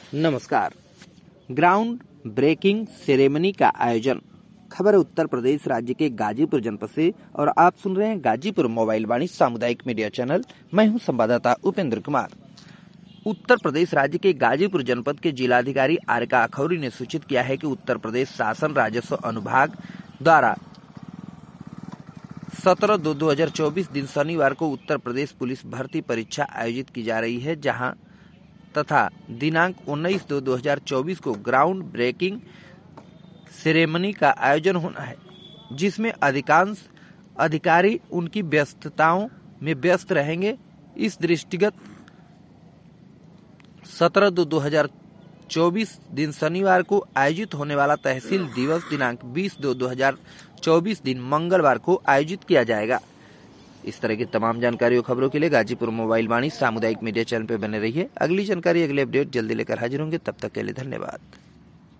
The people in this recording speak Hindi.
नमस्कार। ग्राउंड ब्रेकिंग सेरेमनी का आयोजन। खबर है उत्तर प्रदेश राज्य के गाजीपुर जनपद से और आप सुन रहे हैं गाजीपुर मोबाइल वाणी सामुदायिक मीडिया चैनल। मैं हूं संवाददाता उपेंद्र कुमार। उत्तर प्रदेश राज्य के गाजीपुर जनपद के जिलाधिकारी आरका अखौरी ने सूचित किया है कि उत्तर प्रदेश शासन राजस्व अनुभाग द्वारा 17/2/2024 दिन शनिवार को उत्तर प्रदेश पुलिस भर्ती परीक्षा आयोजित की जा रही है, जहां तथा दिनांक 19/2/2024 को ग्राउंड ब्रेकिंग सेरेमनी का आयोजन होना है, जिसमें अधिकांश अधिकारी उनकी व्यस्तताओं में व्यस्त रहेंगे। इस दृष्टिगत 17/2/2024 दिन शनिवार को आयोजित होने वाला तहसील दिवस दिनांक 20/2/2024 दिन मंगलवार को आयोजित किया जाएगा। इस तरह की तमाम जानकारी और खबरों के लिए गाजीपुर मोबाइल वाणी सामुदायिक मीडिया चैनल पर बने रहिए। अगली जानकारी, अगले अपडेट जल्दी लेकर हाजिर होंगे। तब तक के लिए धन्यवाद।